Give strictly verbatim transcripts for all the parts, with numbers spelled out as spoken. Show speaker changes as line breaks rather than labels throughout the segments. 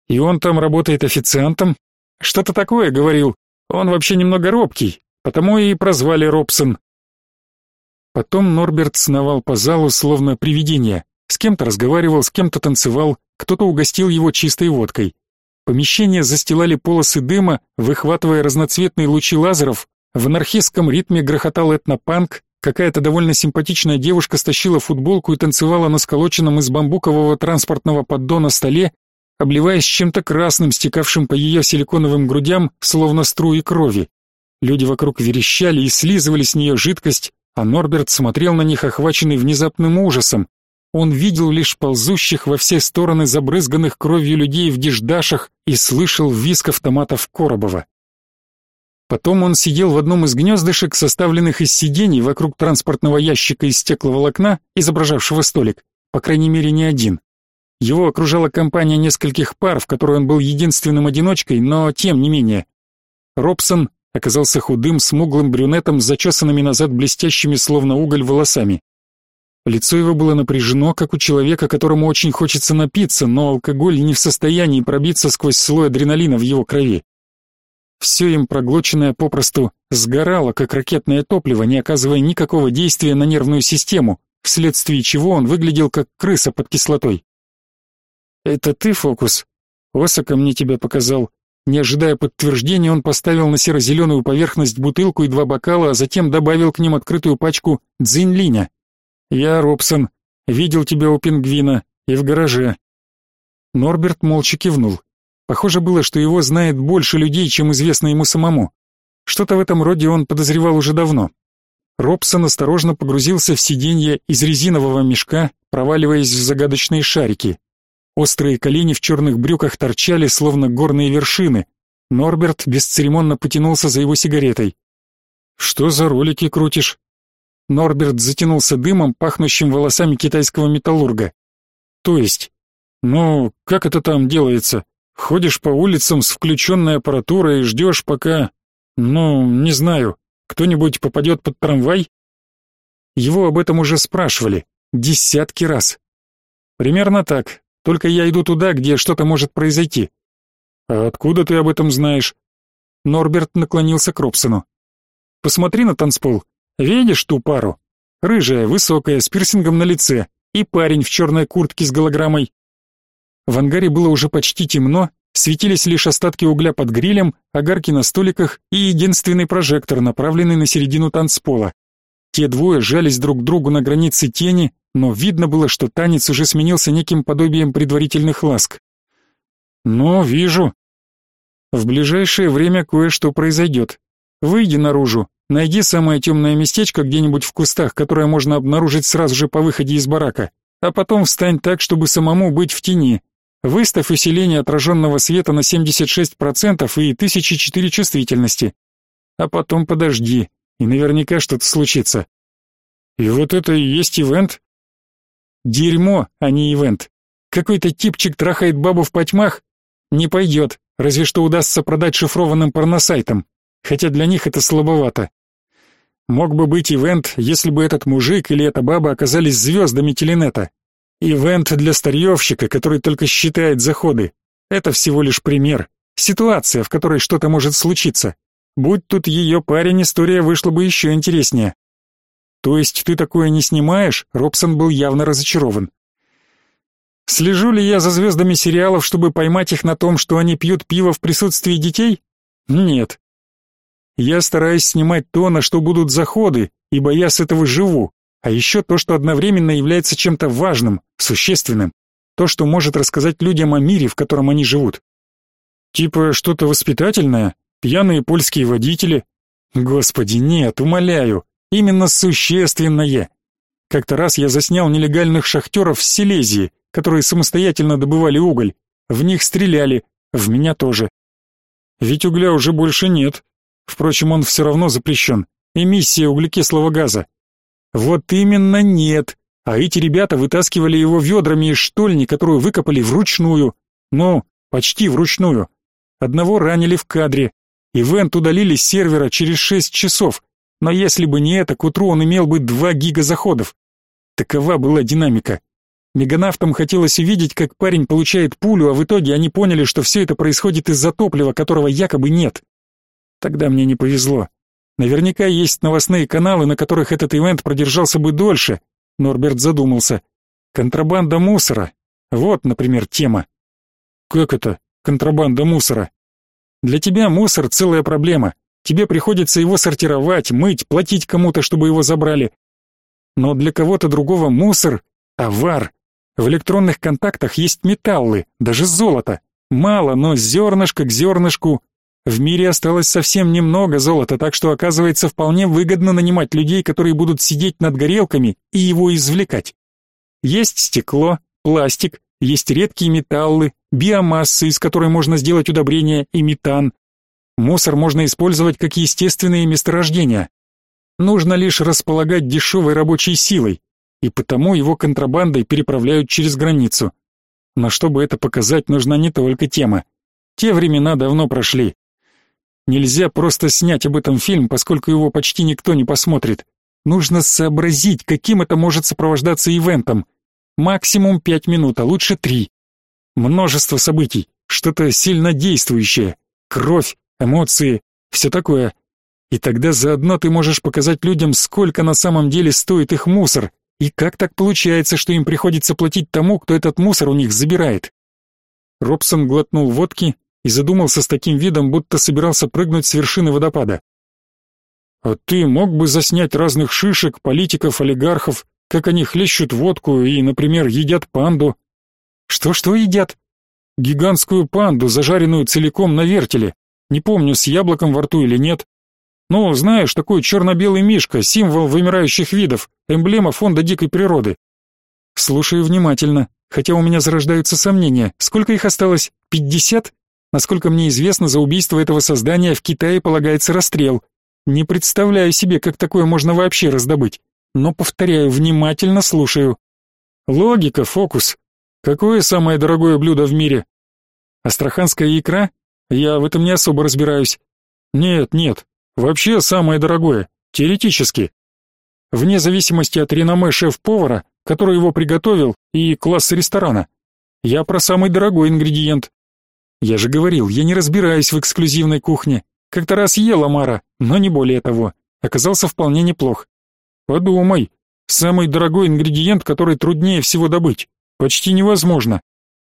И он там работает официантом? Что-то такое говорил. Он вообще немного робкий, потому и прозвали Робсон. Потом Норберт сновал по залу, словно привидение. С кем-то разговаривал, с кем-то танцевал, кто-то угостил его чистой водкой. Помещение застилали полосы дыма, выхватывая разноцветные лучи лазеров. В анархистском ритме грохотал этнопанк. Какая-то довольно симпатичная девушка стащила футболку и танцевала на сколоченном из бамбукового транспортного поддона столе, обливаясь чем-то красным, стекавшим по ее силиконовым грудям, словно струи крови. Люди вокруг верещали и слизывали с нее жидкость, а Норберт смотрел на них, охваченный внезапным ужасом. Он видел лишь ползущих во все стороны забрызганных кровью людей в диждашах и слышал визг автоматов Коробова. Потом он сидел в одном из гнездышек, составленных из сидений вокруг транспортного ящика из стекловолокна, изображавшего столик, по крайней мере не один. Его окружала компания нескольких пар, в которой он был единственным одиночкой, но тем не менее. Робсон оказался худым, смуглым брюнетом с зачесанными назад блестящими словно уголь волосами. Лицо его было напряжено, как у человека, которому очень хочется напиться, но алкоголь не в состоянии пробиться сквозь слой адреналина в его крови. Все им проглоченное попросту сгорало, как ракетное топливо, не оказывая никакого действия на нервную систему, вследствие чего он выглядел как крыса под кислотой. «Это ты, Фокус? Осака мне тебя показал». Не ожидая подтверждения, он поставил на серо-зеленую поверхность бутылку и два бокала, а затем добавил к ним открытую пачку дзиньлиня. «Я Робсон. Видел тебя у пингвина и в гараже». Норберт молча кивнул. Похоже было, что его знает больше людей, чем известно ему самому. Что-то в этом роде он подозревал уже давно. Робсон осторожно погрузился в сиденье из резинового мешка, проваливаясь в загадочные шарики. Острые колени в черных брюках торчали, словно горные вершины. Норберт бесцеремонно потянулся за его сигаретой. «Что за ролики крутишь?» Норберт затянулся дымом, пахнущим волосами китайского металлурга. «То есть? Ну, как это там делается? Ходишь по улицам с включенной аппаратурой и ждешь, пока... Ну, не знаю, кто-нибудь попадет под трамвай?» Его об этом уже спрашивали. Десятки раз. «Примерно так. Только я иду туда, где что-то может произойти». «А откуда ты об этом знаешь?» Норберт наклонился к Робсону. «Посмотри на танцпол. Видишь ту пару? Рыжая, высокая, с пирсингом на лице, и парень в черной куртке с голограммой». В ангаре было уже почти темно, светились лишь остатки угля под грилем, огарки на столиках и единственный прожектор, направленный на середину танцпола. Те двое жались друг к другу на границе тени, но видно было, что танец уже сменился неким подобием предварительных ласк. «Ну, вижу. В ближайшее время кое-что произойдет. Выйди наружу, найди самое темное местечко где-нибудь в кустах, которое можно обнаружить сразу же по выходе из барака, а потом встань так, чтобы самому быть в тени. Выставь усиление отраженного света на семьдесят шесть процентов и тысяча четыре чувствительности. А потом подожди, и наверняка что-то случится». «И вот это и есть ивент?» «Дерьмо, а не ивент. Какой-то типчик трахает бабу в потьмах? Не пойдет, разве что удастся продать шифрованным порносайтам, хотя для них это слабовато. Мог бы быть ивент, если бы этот мужик или эта баба оказались звездами теленета. Ивент для старьевщика, который только считает заходы. Это всего лишь пример, ситуация, в которой что-то может случиться. Будь тут ее парень, история вышла бы еще интереснее». «То есть ты такое не снимаешь?» Робсон был явно разочарован. «Слежу ли я за звездами сериалов, чтобы поймать их на том, что они пьют пиво в присутствии детей? Нет. Я стараюсь снимать то, на что будут заходы, ибо я с этого живу, а еще то, что одновременно является чем-то важным, существенным, то, что может рассказать людям о мире, в котором они живут. Типа что-то воспитательное, пьяные польские водители. Господи, нет, умоляю. Именно существенное. Как-то раз я заснял нелегальных шахтеров в Силезии, которые самостоятельно добывали уголь. В них стреляли, в меня тоже. Ведь угля уже больше нет. Впрочем, он все равно запрещен. Эмиссия углекислого газа. Вот именно нет. А эти ребята вытаскивали его ведрами из штольни, которую выкопали вручную. Ну, почти вручную. Одного ранили в кадре. Ивент удалили с сервера через шесть часов. Но если бы не это, к утру он имел бы два гига заходов. Такова была динамика. Меганавтам хотелось увидеть, как парень получает пулю, а в итоге они поняли, что все это происходит из-за топлива, которого якобы нет. Тогда мне не повезло. Наверняка есть новостные каналы, на которых этот ивент продержался бы дольше. Норберт задумался. Контрабанда мусора. Вот, например, тема. Как это? Контрабанда мусора? Для тебя мусор целая проблема. Тебе приходится его сортировать, мыть, платить кому-то, чтобы его забрали. Но для кого-то другого мусор — товар. В электронных контактах есть металлы, даже золото. Мало, но зернышко к зернышку. В мире осталось совсем немного золота, так что, оказывается, вполне выгодно нанимать людей, которые будут сидеть над горелками и его извлекать. Есть стекло, пластик, есть редкие металлы, биомасса, из которой можно сделать удобрения, и метан. Мусор можно использовать как естественные месторождения. Нужно лишь располагать дешевой рабочей силой, и потому его контрабандой переправляют через границу. Но чтобы это показать, нужна не только тема. Те времена давно прошли. Нельзя просто снять об этом фильм, поскольку его почти никто не посмотрит. Нужно сообразить, каким это может сопровождаться ивентом. Максимум пять минут, а лучше три. Множество событий, что-то сильно действующее, кровь, эмоции, все такое. И тогда заодно ты можешь показать людям, сколько на самом деле стоит их мусор, и как так получается, что им приходится платить тому, кто этот мусор у них забирает. Робсон глотнул водки и задумался с таким видом, будто собирался прыгнуть с вершины водопада. «А ты мог бы заснять разных шишек, политиков, олигархов, как они хлещут водку и, например, едят панду?» «Что-что едят?» «Гигантскую панду, зажаренную целиком на вертеле. Не помню, с яблоком во рту или нет. Ну, знаешь, такой черно-белый мишка, символ вымирающих видов, эмблема фонда дикой природы». «Слушаю внимательно, хотя у меня зарождаются сомнения. Сколько их осталось? Пятьдесят? Насколько мне известно, за убийство этого создания в Китае полагается расстрел. Не представляю себе, как такое можно вообще раздобыть. Но, повторяю, внимательно слушаю». «Логика, фокус. Какое самое дорогое блюдо в мире?» «Астраханская икра? Я в этом не особо разбираюсь». «Нет, нет. Вообще самое дорогое. Теоретически. Вне зависимости от реноме шеф-повара, который его приготовил, и класса ресторана. Я про самый дорогой ингредиент». «Я же говорил, я не разбираюсь в эксклюзивной кухне. Как-то раз ел омара, но не более того. Оказался вполне неплох». «Подумай. Самый дорогой ингредиент, который труднее всего добыть. Почти невозможно».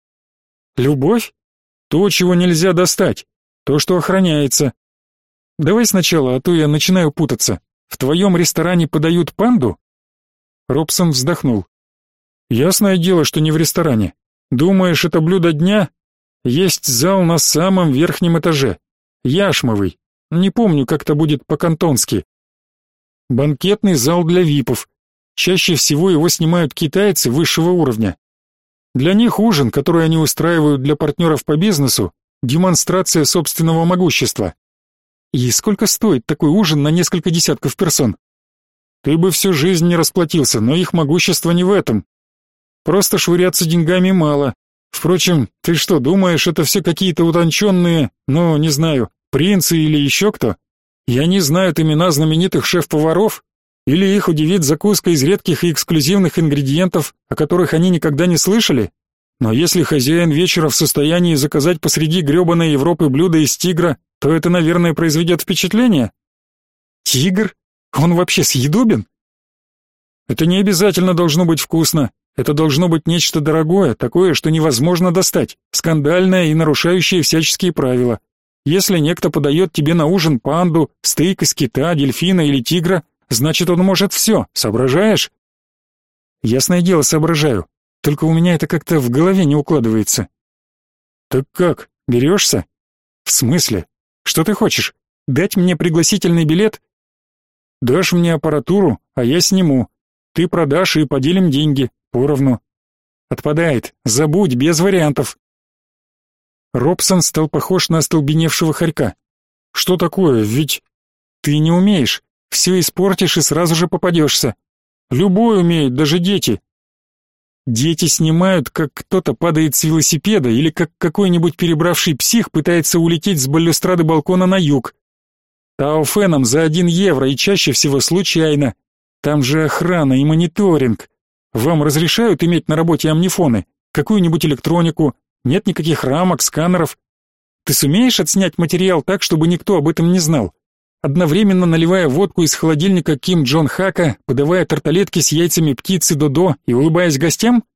«Любовь? То, чего нельзя достать. То, что охраняется. Давай сначала, а то я начинаю путаться. В твоем ресторане подают панду?» Робсон вздохнул. «Ясное дело, что не в ресторане. Думаешь, это блюдо дня? Есть зал на самом верхнем этаже. Яшмовый. Не помню, как это будет по-кантонски. Банкетный зал для випов. Чаще всего его снимают китайцы высшего уровня. Для них ужин, который они устраивают для партнеров по бизнесу, демонстрация собственного могущества. И сколько стоит такой ужин на несколько десятков персон? Ты бы всю жизнь не расплатился, но их могущество не в этом. Просто швыряться деньгами мало. Впрочем, ты что, думаешь, это все какие-то утонченные, ну, не знаю, принцы или еще кто? И они знают имена знаменитых шеф-поваров? Или их удивит закуска из редких и эксклюзивных ингредиентов, о которых они никогда не слышали? Но если хозяин вечера в состоянии заказать посреди гребаной Европы блюдо из тигра, то это, наверное, произведет впечатление. Тигр? Он вообще съедобен? Это не обязательно должно быть вкусно. Это должно быть нечто дорогое, такое, что невозможно достать, скандальное и нарушающее всяческие правила. Если некто подает тебе на ужин панду, стейк из кита, дельфина или тигра, значит, он может все, соображаешь? Ясное дело, соображаю. Только у меня это как-то в голове не укладывается. Так как, берешься? В смысле? Что ты хочешь? Дать мне пригласительный билет? Дашь мне аппаратуру, а я сниму. Ты продашь и поделим деньги, поровну. Отпадает, забудь, без вариантов. Робсон стал похож на остолбеневшего хорька. Что такое, ведь ты не умеешь, все испортишь и сразу же попадешься. Любой умеет, даже дети. Дети снимают, как кто-то падает с велосипеда или как какой-нибудь перебравший псих пытается улететь с балюстрады балкона на юг. Тауфеном за один евро и чаще всего случайно. Там же охрана и мониторинг. Вам разрешают иметь на работе амнифоны? Какую-нибудь электронику? Нет никаких рамок, сканеров? Ты сумеешь отснять материал так, чтобы никто об этом не знал? Одновременно наливая водку из холодильника Ким Джон Хака, подавая тарталетки с яйцами птицы Додо и улыбаясь гостям?